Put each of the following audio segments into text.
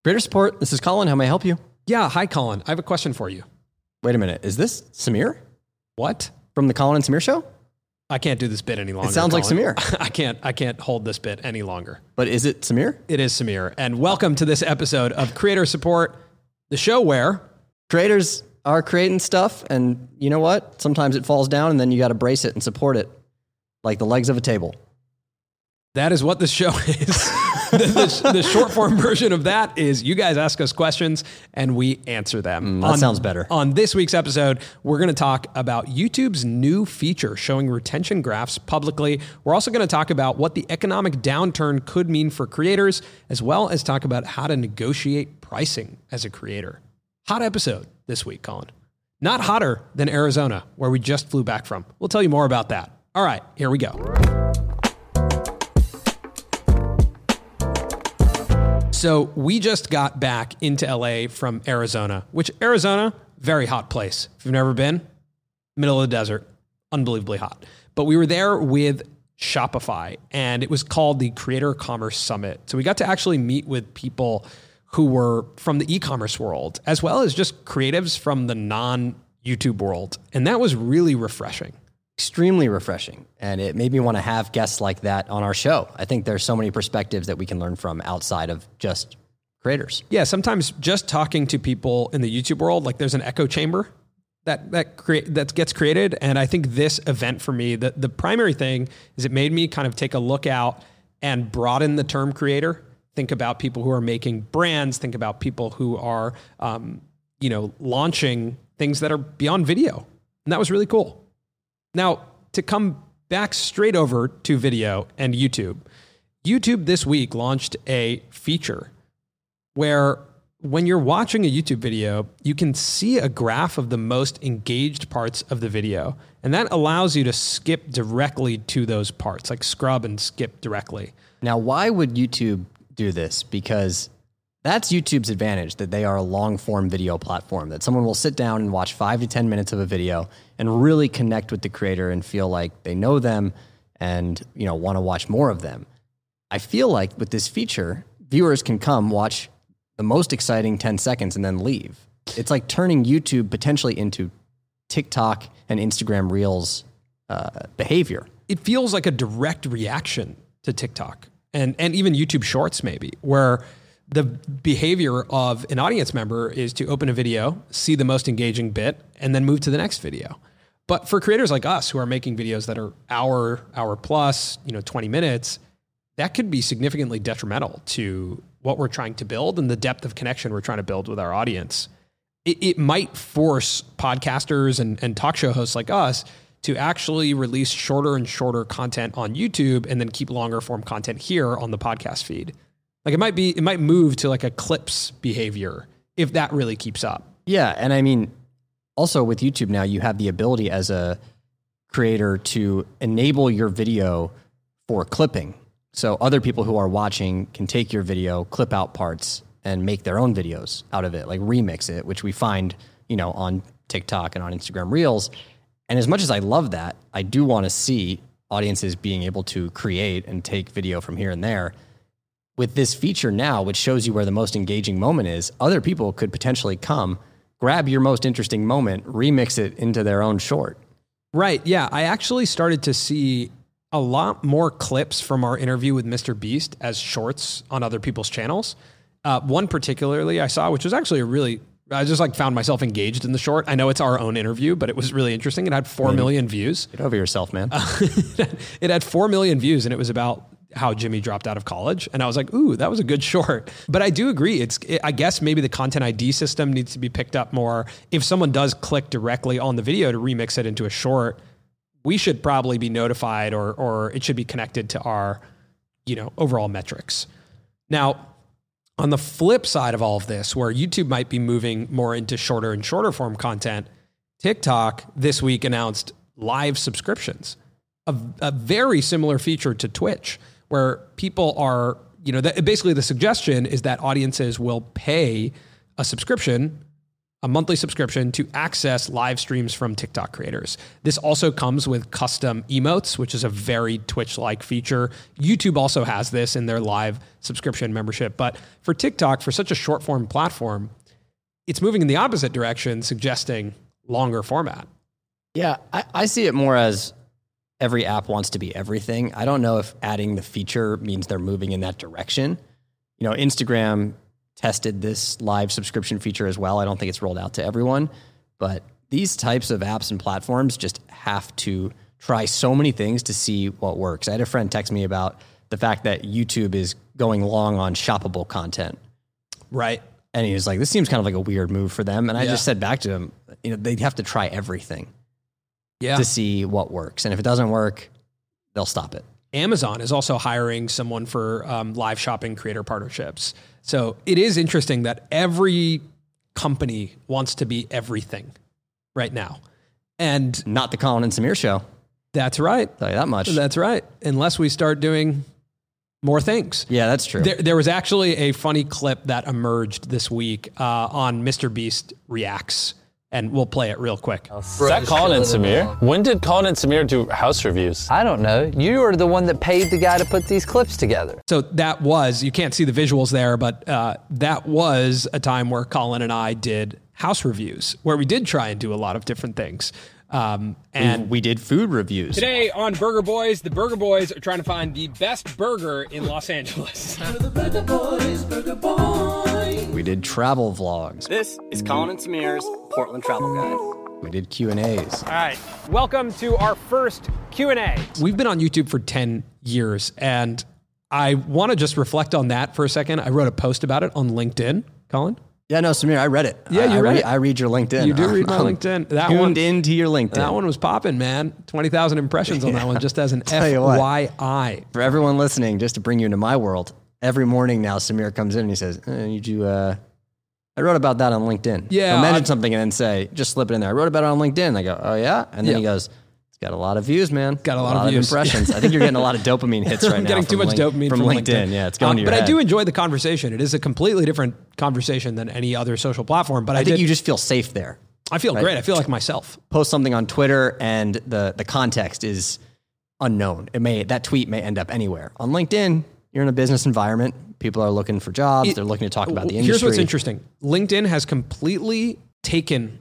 Creator Support, this is Colin. How may I help you? Yeah, hi, Colin. I have a question for you. Wait a minute. Is this Samir What? from the Colin and Samir show? I can't do this bit any longer. It sounds like Colin. Samir. I can't hold this bit any longer. But is it Samir? It is Samir. And welcome to this episode of Creator Support, the show where Creators are creating stuff, and you know what? Sometimes it falls down, and then you got to brace it and support it like the legs of a table. that is what this show is. The short form version of that is you guys ask us questions and we answer them. That sounds better. On this week's episode, we're going to talk about YouTube's new feature showing retention graphs publicly. We're also going to talk about what the economic downturn could mean for creators, as well as talk about how to negotiate pricing as a creator. Hot episode this week, Colin. Not hotter than Arizona, where we just flew back from. We'll tell you more about that. All right, here we go. So we just got back into LA from Arizona, which Arizona, very hot place. If you've never been, middle of the desert, unbelievably hot. But we were there with Shopify, and it was called the Creator Commerce Summit. So we got to actually meet with people who were from the e-commerce world, as well as just creatives from the non-YouTube world. And that was really refreshing. Extremely refreshing, and it made me want to have guests like that on our show. I think there's so many perspectives that we can learn from outside of just creators. Yeah, sometimes just talking to people in the YouTube world, like there's an echo chamber that gets created. And I think this event for me, the primary thing is it made me kind of take a look out and broaden the term creator. Think about people who are making brands. Think about people who are, launching things that are beyond video. And that was really cool. Now, to come back straight over to video and YouTube this week launched a feature where when you're watching a YouTube video, you can see a graph of the most engaged parts of the video. And that allows you to skip directly to those parts, like scrub and skip directly. Now, why would YouTube do this? Because that's YouTube's advantage, that they are a long-form video platform, that someone will sit down and watch 5 to 10 minutes of a video and really connect with the creator and feel like they know them and, want to watch more of them. I feel like with this feature, viewers can come watch the most exciting 10 seconds and then leave. It's like turning YouTube potentially into TikTok and Instagram Reels behavior. It feels like a direct reaction to TikTok and even YouTube Shorts maybe, where the behavior of an audience member is to open a video, see the most engaging bit, and then move to the next video. But for creators like us who are making videos that are hour plus, 20 minutes, that could be significantly detrimental to what we're trying to build and the depth of connection we're trying to build with our audience. It might force podcasters and talk show hosts like us to actually release shorter and shorter content on YouTube and then keep longer form content here on the podcast feed. Like it might move to like a clips behavior if that really keeps up. Yeah. And I mean, also with YouTube now, you have the ability as a creator to enable your video for clipping. So other people who are watching can take your video, clip out parts, and make their own videos out of it, like remix it, which we find, on TikTok and on Instagram Reels. And as much as I love that, I do want to see audiences being able to create and take video from here and there. With this feature now, which shows you where the most engaging moment is, other people could potentially come, grab your most interesting moment, remix it into their own short. Right. Yeah. I actually started to see a lot more clips from our interview with Mr. Beast as shorts on other people's channels. One particularly I saw, which was actually I just found myself engaged in the short. I know it's our own interview, but it was really interesting. It had 4 million views. Get over yourself, man. It had 4 million views, and it was about how Jimmy dropped out of college. And I was like, ooh, that was a good short. But I do agree. I guess maybe the content ID system needs to be picked up more. If someone does click directly on the video to remix it into a short, we should probably be notified or it should be connected to our, overall metrics. Now, on the flip side of all of this, where YouTube might be moving more into shorter and shorter form content, TikTok this week announced live subscriptions, a very similar feature to Twitch, where people are, basically the suggestion is that audiences will pay a subscription a monthly subscription to access live streams from TikTok creators. This also comes with custom emotes, which is a very Twitch-like feature. YouTube also has this in their live subscription membership. But for TikTok, for such a short-form platform, it's moving in the opposite direction, suggesting longer format. Yeah, I see it more as every app wants to be everything. I don't know if adding the feature means they're moving in that direction. You know, Instagram tested this live subscription feature as well. I don't think it's rolled out to everyone, but these types of apps and platforms just have to try so many things to see what works. I had a friend text me about the fact that YouTube is going long on shoppable content. Right. And he was like, this seems kind of like a weird move for them. And I just said back to him, you know, they'd have to try everything to see what works. And if it doesn't work, they'll stop it. Amazon is also hiring someone for live shopping creator partnerships. So it is interesting that every company wants to be everything right now. And not the Colin and Samir show. That's right. I'll tell you that much. That's right. Unless we start doing more things. Yeah, that's true. There was actually a funny clip that emerged this week on Mr. Beast Reacts. And we'll play it real quick. Is that Colin and Samir? When did Colin and Samir do house reviews? I don't know. You were the one that paid the guy to put these clips together. So that was, you can't see the visuals there, but that was a time where Colin and I did house reviews, where we did try and do a lot of different things. And we did food reviews. Today on Burger Boys, the Burger Boys are trying to find the best burger in Los Angeles. The Burger Boys, Burger Boys. We did travel vlogs. This is Colin and Samir's Portland Travel Guide. We did Q&As. All right, welcome to our first Q&A. We've been on YouTube for 10 years, and I want to just reflect on that for a second. I wrote a post about it on LinkedIn, Colin. Yeah, no, Samir, I read it. Yeah, you read it. I read your LinkedIn. You do read my LinkedIn. That tuned into your LinkedIn. That one was popping, man. 20,000 impressions on that one, just as an FYI. For everyone listening, just to bring you into my world, every morning now, Samir comes in and he says, I wrote about that on LinkedIn. Yeah. I'll mention something and then say, just slip it in there. I wrote about it on LinkedIn. And I go, oh yeah? And then he goes, it's got a lot of views, man. Got a lot of views. Impressions. I think you're getting a lot of dopamine hits right now. I'm getting too much dopamine from LinkedIn. Yeah, it's going to your But head. I do enjoy the conversation. It is a completely different conversation than any other social platform. But I think you just feel safe there. I feel great. I feel like myself. Post something on Twitter and the context is unknown. That tweet may end up anywhere. On LinkedIn, you're in a business environment. People are looking for jobs. They're looking to talk about the industry. Here's what's interesting. LinkedIn has completely taken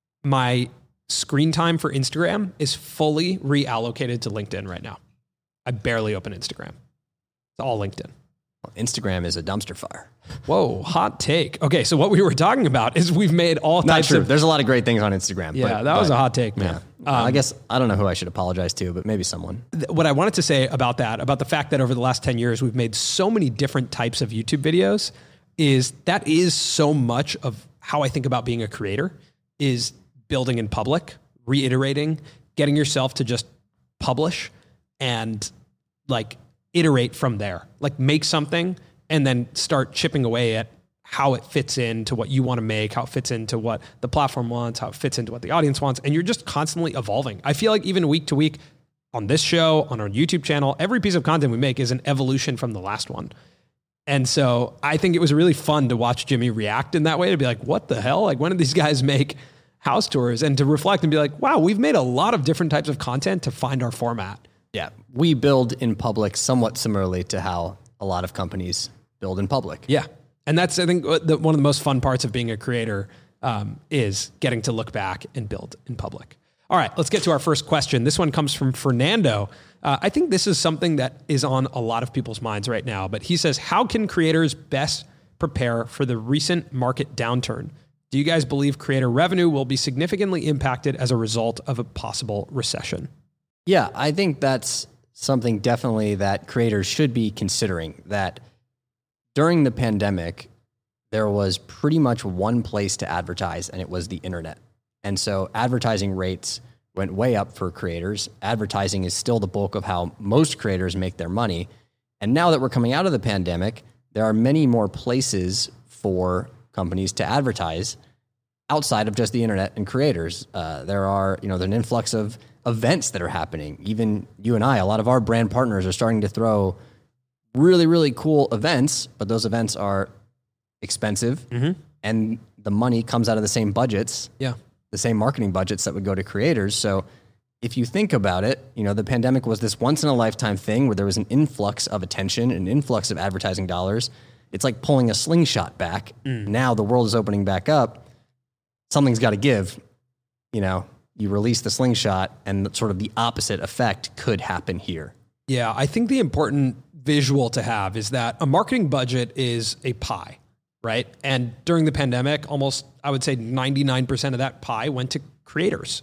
my screen time for Instagram is fully reallocated to LinkedIn right now. I barely open Instagram. It's all LinkedIn. Well, Instagram is a dumpster fire. Whoa, hot take. Okay, so what we were talking about is we've made all Not types true. of... There's a lot of great things on Instagram. Yeah, that was a hot take, man. Yeah. I guess, I don't know who I should apologize to, but maybe someone. What I wanted to say about that, about the fact that over the last 10 years, we've made so many different types of YouTube videos, is that is so much of how I think about being a creator, is building in public, reiterating, getting yourself to just publish and like iterate from there. Like make something and then start chipping away at how it fits into what you want to make, how it fits into what the platform wants, how it fits into what the audience wants. And you're just constantly evolving. I feel like even week to week on this show, on our YouTube channel, every piece of content we make is an evolution from the last one. And so I think it was really fun to watch Jimmy react in that way, to be like, what the hell? Like, when did these guys make house tours? And to reflect and be like, wow, we've made a lot of different types of content to find our format. Yeah. We build in public somewhat similarly to how a lot of companies build in public. Yeah. And that's, I think, one of the most fun parts of being a creator is getting to look back and build in public. All right, let's get to our first question. This one comes from Fernando. I think this is something that is on a lot of people's minds right now, but he says, how can creators best prepare for the recent market downturn? Do you guys believe creator revenue will be significantly impacted as a result of a possible recession? Yeah, I think that's something definitely that creators should be considering, that during the pandemic, there was pretty much one place to advertise, and it was the internet. And so advertising rates went way up for creators. Advertising is still the bulk of how most creators make their money. And now that we're coming out of the pandemic, there are many more places for companies to advertise outside of just the internet and creators. There's an influx of events that are happening. Even you and I, a lot of our brand partners are starting to throw really, really cool events, but those events are expensive and the money comes out of the same budgets, Yeah. the same marketing budgets that would go to creators. So if you think about it, the pandemic was this once in a lifetime thing where there was an influx of attention, an influx of advertising dollars. It's like pulling a slingshot back. Now the world is opening back up. Something's got to give. You release the slingshot and sort of the opposite effect could happen here. Yeah, I think the important visual to have is that a marketing budget is a pie, right? And during the pandemic, almost, I would say 99% of that pie went to creators.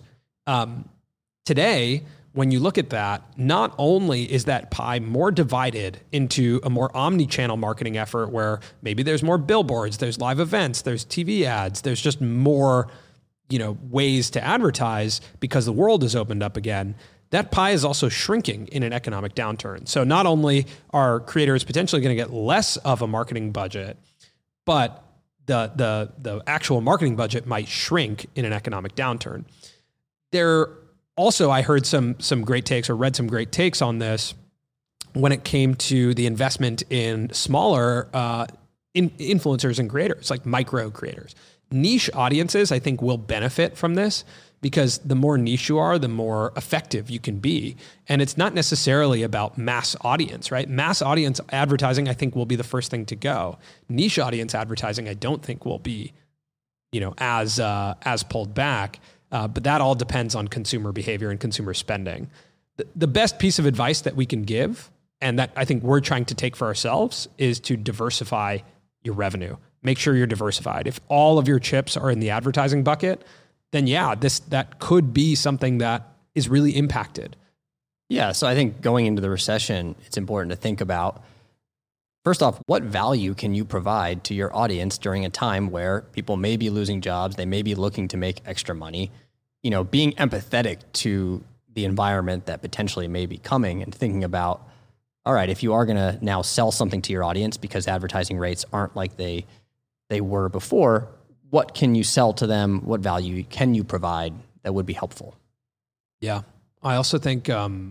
Today, when you look at that, not only is that pie more divided into a more omni-channel marketing effort where maybe there's more billboards, there's live events, there's TV ads, there's just more, ways to advertise because the world has opened up again. That pie is also shrinking in an economic downturn. So not only are creators potentially going to get less of a marketing budget, but the actual marketing budget might shrink in an economic downturn. Also, I heard some great takes or read some great takes on this when it came to the investment in smaller influencers and creators, like micro creators. Niche audiences, I think, will benefit from this because the more niche you are, the more effective you can be. And it's not necessarily about mass audience, right? Mass audience advertising, I think, will be the first thing to go. Niche audience advertising, I don't think will be, as pulled back. But that all depends on consumer behavior and consumer spending. The best piece of advice that we can give, and that I think we're trying to take for ourselves, is to diversify your revenue. Make sure you're diversified. If all of your chips are in the advertising bucket, then that could be something that is really impacted. Yeah, so I think going into the recession, it's important to think about, first off, what value can you provide to your audience during a time where people may be losing jobs, they may be looking to make extra money? Being empathetic to the environment that potentially may be coming and thinking about, all right, if you are going to now sell something to your audience because advertising rates aren't like they were before, what can you sell to them? What value can you provide that would be helpful? Yeah. I also think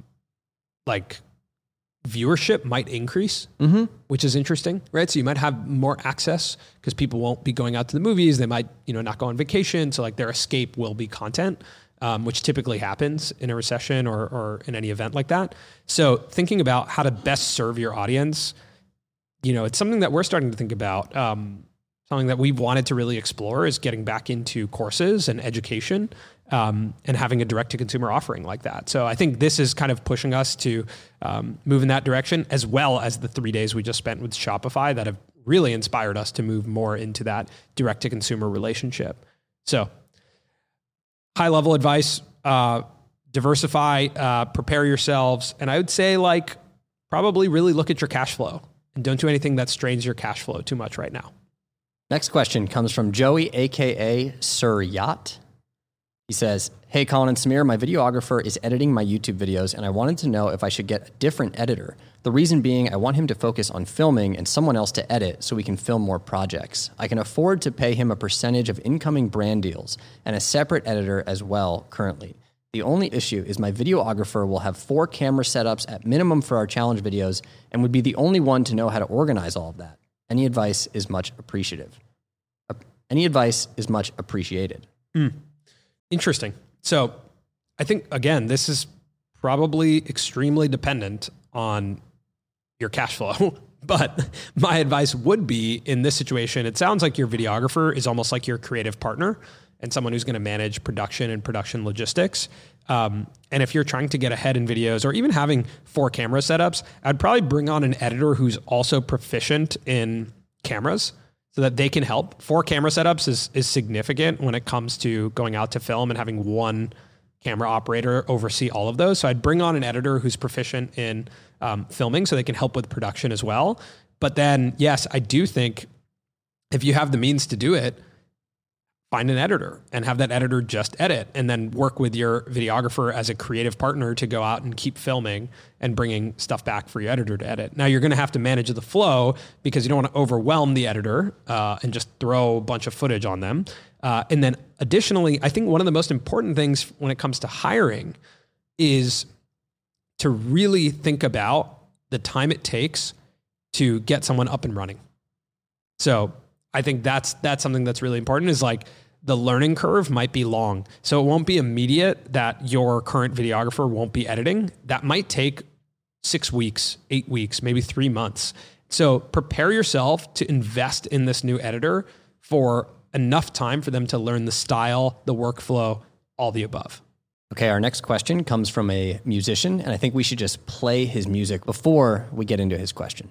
viewership might increase, which is interesting, right? So you might have more access because people won't be going out to the movies. They might, not go on vacation. So their escape will be content, which typically happens in a recession or in any event like that. So thinking about how to best serve your audience, it's something that we're starting to think about. Something that we've wanted to really explore is getting back into courses and education, and having a direct-to-consumer offering like that. So I think this is kind of pushing us to move in that direction, as well as the 3 days we just spent with Shopify that have really inspired us to move more into that direct-to-consumer relationship. So high-level advice, diversify, prepare yourselves, and I would say probably really look at your cash flow and don't do anything that strains your cash flow too much right now. Next question comes from Joey, a.k.a. Sir Yacht. He says, "Hey, Colin and Samir, my videographer is editing my YouTube videos, and I wanted to know if I should get a different editor. The reason being, I want him to focus on filming and someone else to edit so we can film more projects. I can afford to pay him a percentage of incoming brand deals and a separate editor as well currently. The only issue is my videographer will have 4 camera setups at minimum for our challenge videos and would be the only one to know how to organize all of that. Any advice is much appreciated." Interesting. So I think, again, this is probably extremely dependent on your cash flow. But my advice would be, in this situation, it sounds like your videographer is almost like your creative partner and someone who's going to manage production and production logistics. And if you're trying to get ahead in videos or even having 4 camera setups, I'd probably bring on an editor who's also proficient in cameras so that they can help. 4 camera setups is significant when it comes to going out to film and having one camera operator oversee all of those. So I'd bring on an editor who's proficient in filming so they can help with production as well. But then, yes, I do think if you have the means to do it, find an editor and have that editor just edit, and then work with your videographer as a creative partner to go out and keep filming and bringing stuff back for your editor to edit. Now, you're going to have to manage the flow because you don't want to overwhelm the editor and just throw a bunch of footage on them. And then additionally, I think one of the most important things when it comes to hiring is to really think about the time it takes to get someone up and running. So I think that's something that's really important, is like the learning curve might be long. So it won't be immediate that your current videographer won't be editing. That might take 6 weeks, 8 weeks, maybe 3 months. So prepare yourself to invest in this new editor for enough time for them to learn the style, the workflow, all the above. Okay, our next question comes from a musician, and I think we should just play his music before we get into his question.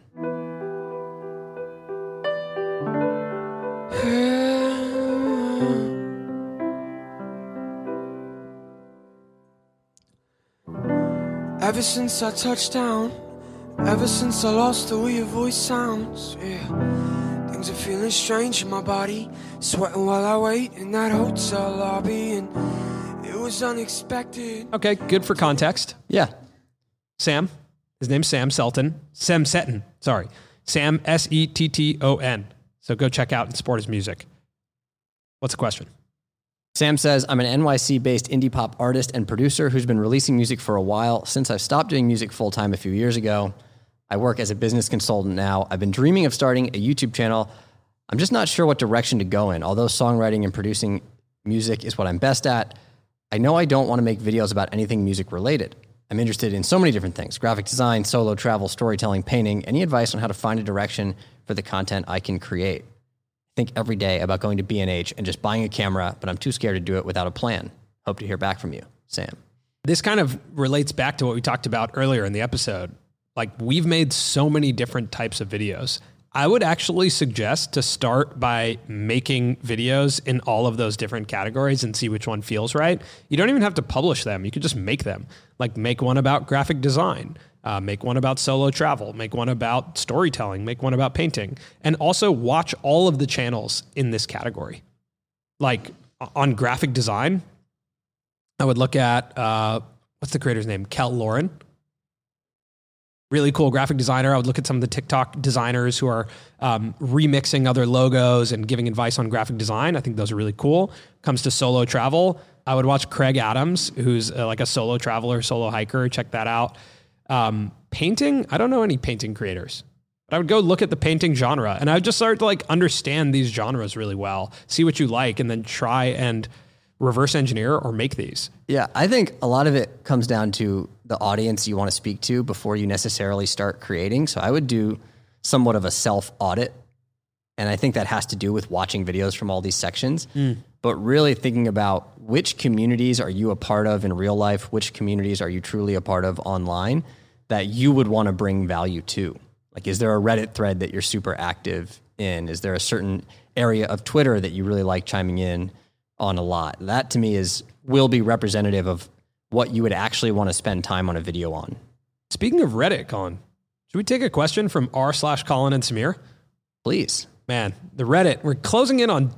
Ever since I touched down, ever since I lost the way your voice sounds, yeah, things are feeling strange in my body, sweating while I wait in that hotel lobby, and it was unexpected. Okay, good for context. Yeah. Sam, his name's Sam Selton. Sam Setton, sorry. Sam, Setton. So go check out and support his music. What's the question? Sam says, I'm an NYC-based indie pop artist and producer who's been releasing music for a while. Since I've stopped doing music full-time a few years ago, I work as a business consultant now. I've been dreaming of starting a YouTube channel. I'm just not sure what direction to go in. Although songwriting and producing music is what I'm best at, I know I don't want to make videos about anything music-related. I'm interested in so many different things: graphic design, solo travel, storytelling, painting. Any advice on how to find a direction for the content I can create? Think every day about going to B&H and just buying a camera, but I'm too scared to do it without a plan. Hope to hear back from you, Sam. This kind of relates back to what we talked about earlier in the episode. Like, we've made so many different types of videos. I would actually suggest to start by making videos in all of those different categories and see which one feels right. You don't even have to publish them. You could just make them. Like, make one about graphic design, make one about solo travel, make one about storytelling, make one about painting, and also watch all of the channels in this category. Like, on graphic design, I would look at, what's the creator's name? Kel Lauren. Really cool graphic designer. I would look at some of the TikTok designers who are remixing other logos and giving advice on graphic design. I think those are really cool. Comes to solo travel, I would watch Craig Adams, who's like a solo traveler, solo hiker. Check that out. Painting, I don't know any painting creators, but I would go look at the painting genre, and I would just start to like understand these genres really well, see what you like, and then try and reverse engineer or make these. Yeah, I think a lot of it comes down to the audience you want to speak to before you necessarily start creating. So I would do somewhat of a self-audit, and I think that has to do with watching videos from all these sections, but really thinking about which communities are you a part of in real life, which communities are you truly a part of online that you would want to bring value to. Like, is there a Reddit thread that you're super active in? Is there a certain area of Twitter that you really like chiming in on a lot? That to me will be representative of what you would actually want to spend time on a video on. Speaking of Reddit, Colin, should we take a question from r/Colin and Samir? Please. Man, the Reddit, we're closing in on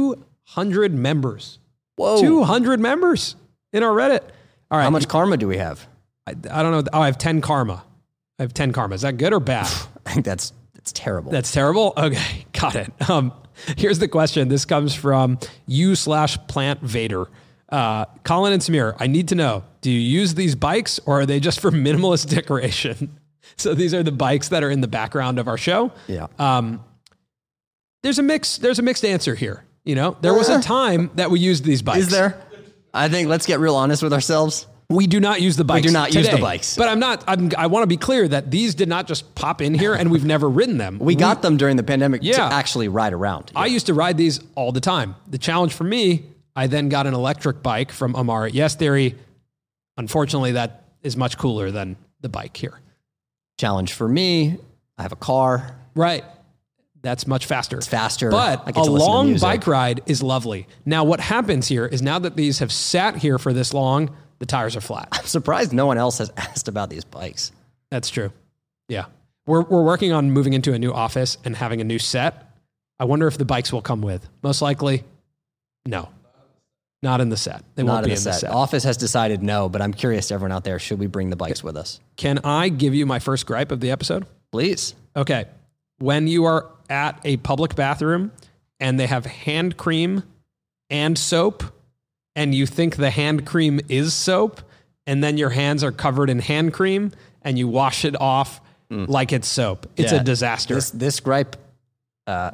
200 members. Whoa. 200 members in our Reddit. All right. How much karma do we have? I don't know. Oh, I have 10 karma. Is that good or bad? I think that's terrible. That's terrible? Okay, got it. Here's the question. This comes from u/Plant Vader. Colin and Samir, I need to know, do you use these bikes or are they just for minimalist decoration? So these are the bikes that are in the background of our show. Yeah. There's a mixed answer here. You know, there was a time that we used these bikes. Is there? I think let's get real honest with ourselves. We do not use the bikes. We do not today. use the bikes. But I want to be clear that these did not just pop in here and we've never ridden them. We got them during the pandemic to Yeah. actually ride around. I used to ride these all the time. The challenge for me, I then got an electric bike from Amar at Yes Theory. Unfortunately, that is much cooler than the bike here. Challenge for me, I have a car. Right. That's much faster. It's faster. I But get a to listen to long music. bike ride is lovely. Now, what happens here is now that these have sat here for this long, the tires are flat. I'm surprised no one else has asked about these bikes. That's true. Yeah. We're working on moving into a new office and having a new set. I wonder if the bikes will come with. Most likely, no. Not in the set. They won't be in the set. Office has decided no, but I'm curious to everyone out there, should we bring the bikes with us? Can I give you my first gripe of the episode? Please. Okay. When you are at a public bathroom and they have hand cream and soap, and you think the hand cream is soap, and then your hands are covered in hand cream and you wash it off like it's soap. It's a disaster. This gripe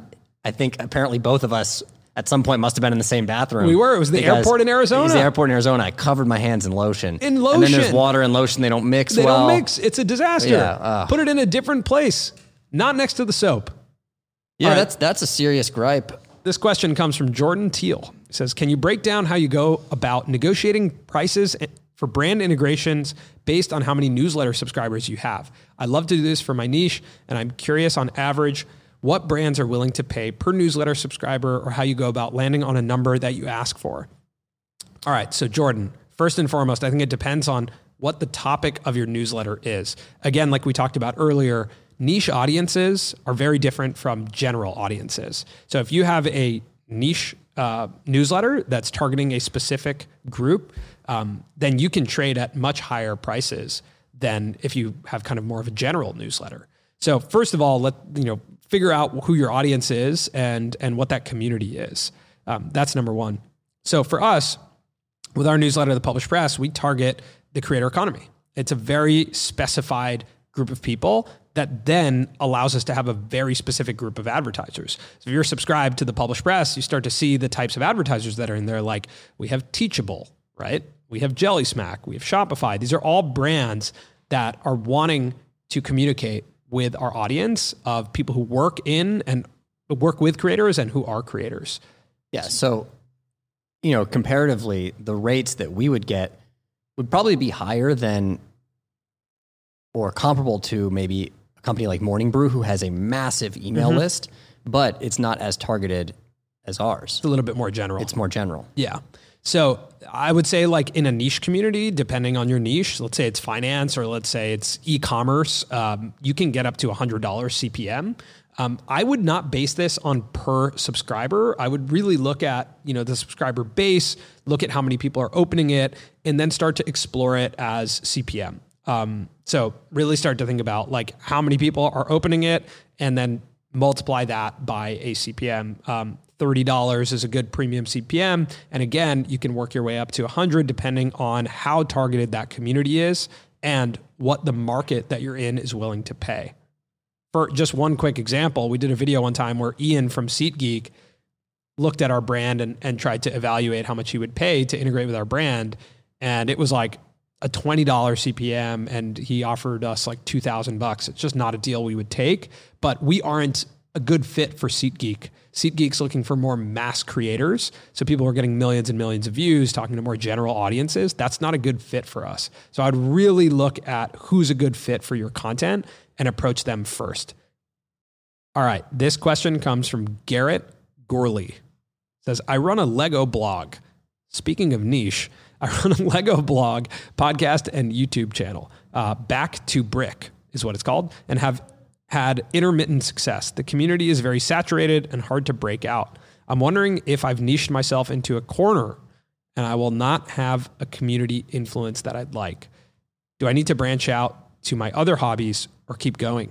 I think apparently both of us at some point must have been in the same bathroom. We were. It was the because airport in Arizona. It was the airport in Arizona. I covered my hands in lotion. In lotion. And then there's water and lotion. They don't mix They well. don't mix. It's a disaster. Yeah, Put it in a different place, not next to the soap. Yeah, All right. that's a serious gripe. This question comes from Jordan Teal. He says, can you break down how you go about negotiating prices for brand integrations based on how many newsletter subscribers you have? I love to do this for my niche, and I'm curious on average what brands are willing to pay per newsletter subscriber or how you go about landing on a number that you ask for. All right, so Jordan, first and foremost, I think it depends on what the topic of your newsletter is. Again, like we talked about earlier, niche audiences are very different from general audiences. So if you have a niche newsletter that's targeting a specific group, then you can trade at much higher prices than if you have kind of more of a general newsletter. So first of all, figure out who your audience is and what that community is. That's number one. So for us, with our newsletter, The Published Press, we target the creator economy. It's a very specified group of people that then allows us to have a very specific group of advertisers. So if you're subscribed to The Published Press, you start to see the types of advertisers that are in there. Like we have Teachable, right? We have Jelly Smack, we have Shopify. These are all brands that are wanting to communicate with our audience of people who work in and work with creators and who are creators. Yeah. So, comparatively, the rates that we would get would probably be higher than or comparable to maybe a company like Morning Brew, who has a massive email list, but it's not as targeted as ours. It's a little bit more general. It's more general. Yeah. So I would say like in a niche community, depending on your niche, let's say it's finance or let's say it's e-commerce, you can get up to $100 CPM. I would not base this on per subscriber. I would really look at, the subscriber base, look at how many people are opening it, and then start to explore it as CPM. So really start to think about like how many people are opening it and then multiply that by a CPM. $30 is a good premium CPM. And again, you can work your way up to 100 depending on how targeted that community is and what the market that you're in is willing to pay. For just one quick example, we did a video one time where Ian from SeatGeek looked at our brand and tried to evaluate how much he would pay to integrate with our brand. And it was like a $20 CPM and he offered us like $2,000. It's just not a deal we would take, but we aren't a good fit for SeatGeek. SeatGeek's looking for more mass creators. So people are getting millions and millions of views, talking to more general audiences. That's not a good fit for us. So I'd really look at who's a good fit for your content and approach them first. All right. This question comes from Garrett Gorley. It says, I run a Lego blog. Speaking of niche, I run a Lego blog, podcast, and YouTube channel. Back to Brick is what it's called, and have had intermittent success. The community is very saturated and hard to break out. I'm wondering if I've niched myself into a corner and I will not have a community influence that I'd like. Do I need to branch out to my other hobbies or keep going?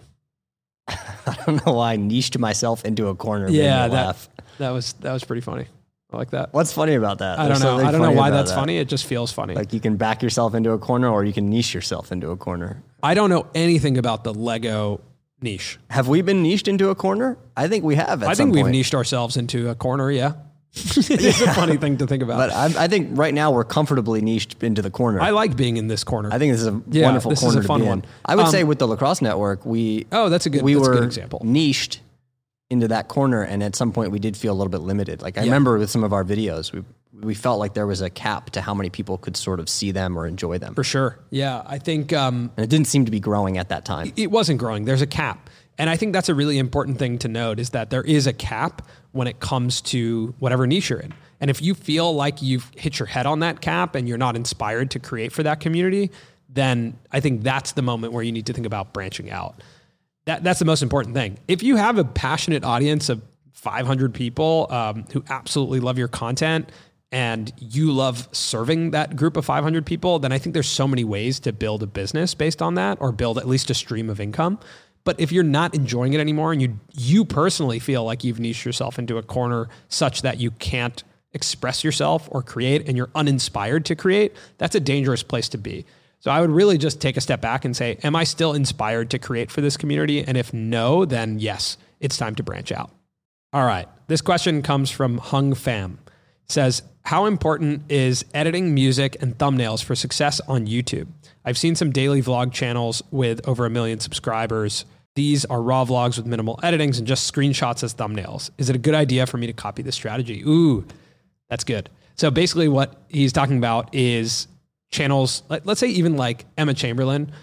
I don't know why I niched myself into a corner. Yeah, made me laugh. that was pretty funny. I like that. What's funny about that? I don't There's know. something I don't know funny why about that's that. funny. It just feels funny. Like you can back yourself into a corner or you can niche yourself into a corner. I I don't know anything about the Lego niche. Have we been niched into a corner? I think we have. I think we've niched ourselves into a corner. Yeah. It's a funny thing to think about. But I think right now we're comfortably niched into the corner. I like being in this corner. I think this is a wonderful this corner is a fun to be one. in. I would say with the Lacrosse Network, that's a good example. Niched into that corner, and at some point we did feel a little bit limited. Like I remember with some of our videos, we felt like there was a cap to how many people could sort of see them or enjoy them. For sure. Yeah, I think and it didn't seem to be growing at that time. it wasn't growing. There's a cap. And I think that's a really important thing to note is that there is a cap when it comes to whatever niche you're in. And if you feel like you've hit your head on that cap and you're not inspired to create for that community, then I think that's the moment where you need to think about branching out. That's the most important thing. If you have a passionate audience of 500 people who absolutely love your content and you love serving that group of 500 people, then I think there's so many ways to build a business based on that or build at least a stream of income. But if you're not enjoying it anymore and you personally feel like you've niched yourself into a corner such that you can't express yourself or create and you're uninspired to create, that's a dangerous place to be. So I would really just take a step back and say, am I still inspired to create for this community? And if no, then yes, it's time to branch out. All right. This question comes from Hung Pham. It says, how important is editing music and thumbnails for success on YouTube? I've seen some daily vlog channels with over 1 million subscribers. These are raw vlogs with minimal editings and just screenshots as thumbnails. Is it a good idea for me to copy this strategy? Ooh, that's good. So basically what he's talking about is channels, let's say even like Emma Chamberlain,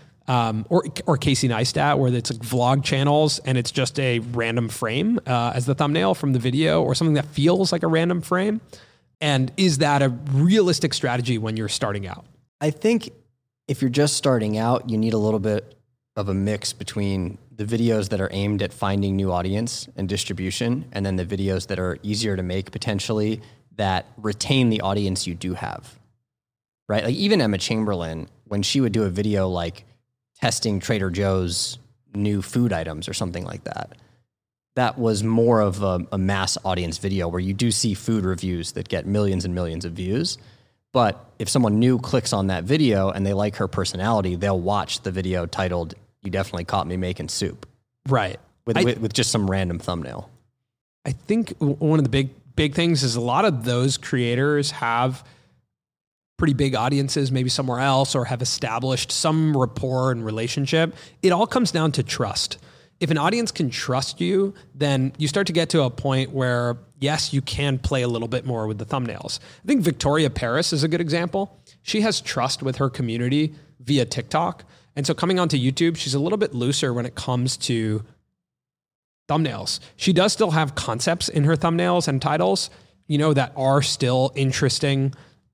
or Casey Neistat, where it's like vlog channels and it's just a random frame as the thumbnail from the video, or something that feels like a random frame. And is that a realistic strategy when you're starting out? I think if you're just starting out, you need a little bit of a mix between the videos that are aimed at finding new audience and distribution, and then the videos that are easier to make potentially that retain the audience you do have, right? Like even Emma Chamberlain, when she would do a video like testing Trader Joe's new food items or something like that, that was more of a mass audience video where you do see food reviews that get millions and millions of views. But if someone new clicks on that video and they like her personality, they'll watch the video titled, "You Definitely Caught Me Making Soup." Right. With just some random thumbnail. I think one of the big things is a lot of those creators have pretty big audiences, maybe somewhere else, or have established some rapport and relationship. It all comes down to trust. If an audience can trust you, then you start to get to a point where, yes, you can play a little bit more with the thumbnails. I think Victoria Paris is a good example. She has trust with her community via TikTok. And so coming onto YouTube, she's a little bit looser when it comes to thumbnails. She does still have concepts in her thumbnails and titles, that are still interesting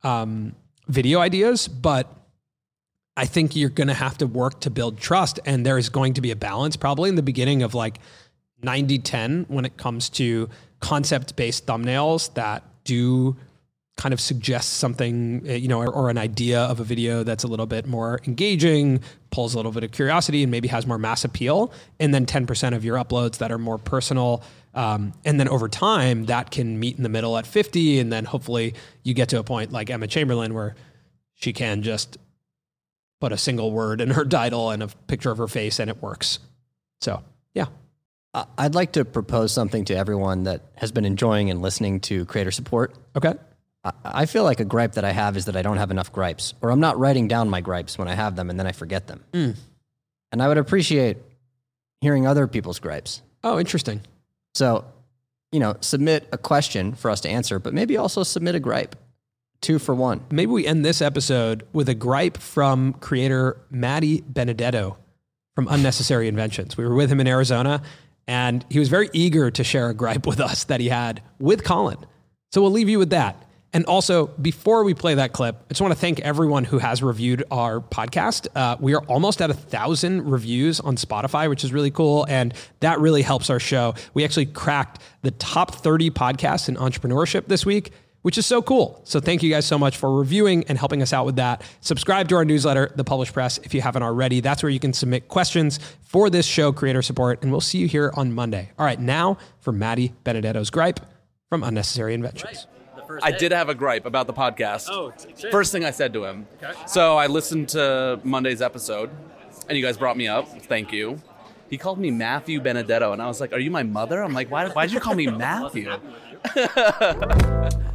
video ideas, but I think you're going to have to work to build trust. And there is going to be a balance probably in the beginning of like 90-10 when it comes to concept-based thumbnails that do kind of suggest something, or an idea of a video that's a little bit more engaging, pulls a little bit of curiosity, and maybe has more mass appeal. And then 10% of your uploads that are more personal. And then over time, that can meet in the middle at 50. And then hopefully you get to a point like Emma Chamberlain where she can just put a single word in her title and a picture of her face and it works. So, yeah. I'd like to propose something to everyone that has been enjoying and listening to Creator Support. Okay. I feel like a gripe that I have is that I don't have enough gripes, or I'm not writing down my gripes when I have them and then I forget them. And I would appreciate hearing other people's gripes. Oh, interesting. So, submit a question for us to answer, but maybe also submit a gripe. 2 for 1. Maybe we end this episode with a gripe from creator Maddie Benedetto from Unnecessary Inventions. We were with him in Arizona, and he was very eager to share a gripe with us that he had with Colin. So we'll leave you with that. And also, before we play that clip, I just want to thank everyone who has reviewed our podcast. We are almost at 1,000 reviews on Spotify, which is really cool. And that really helps our show. We actually cracked the top 30 podcasts in entrepreneurship this week, which is so cool. So thank you guys so much for reviewing and helping us out with that. Subscribe to our newsletter, The Published Press, if you haven't already. That's where you can submit questions for this show, Creator Support, and we'll see you here on Monday. All right, now for Maddie Benedetto's gripe from Unnecessary Inventions. I did have a gripe about the podcast. Oh, first thing I said to him. Okay. So I listened to Monday's episode, and you guys brought me up. Thank you. He called me Matthew Benedetto, and I was like, "Are you my mother?" I'm like, "Why'd you call me Matthew?"